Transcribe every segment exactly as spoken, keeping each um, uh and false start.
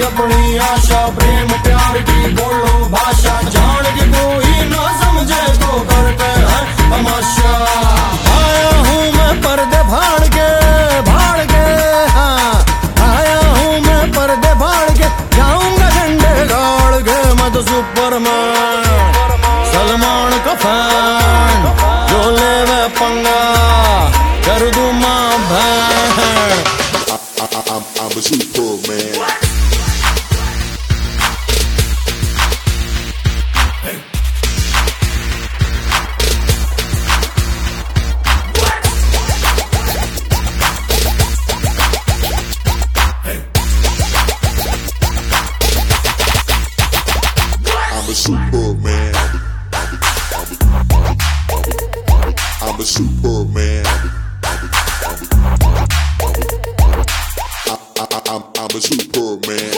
अपनी आशा, प्रेम प्यार की बोलो भाषा, जान के कोई ना समझे तो करते हैं तमाशा। आया हूँ मैं पर्दे फाड़ के फाड़ के, हाँ आया हूँ मैं पर्दे फाड़ के, जाऊंगा झंडे गाड़ के, मैं तो सुपरमैन सलमान का फैन, जो ले वे पंगा कर दूं मां बहन। I'm a superman. I'm a superman. I'm a superman. I, I, I'm, I'm a superman.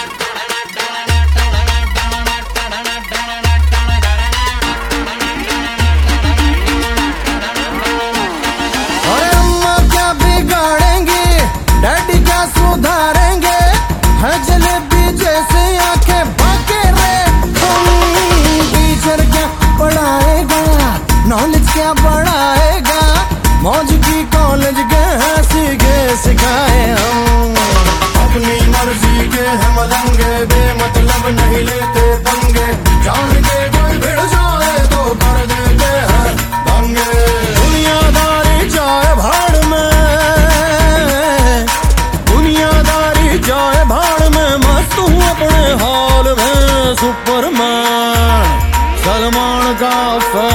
अरे अम्मा क्या बिगाड़ेंगे, डैडी क्या सुधारेंगे, है जलेबी जैसे आंखें बाके रे। टीचर क्या पढ़ाएगा, नॉलेज क्या बढ़ाएगा, मौज की कॉलेज गए सीखे सिखाए हम। अपनी मर्जी के हम दंगे, बेमतलब नहीं लेते पंगे, जान के कोई भिड़ जाए तो कर देते हैं दंगे। दुनियादारी जाए भाड़ में, दुनियादारी जाए भाड़ में, मस्त हूँ अपने हाल में, सुपरमैन सलमान का फैन।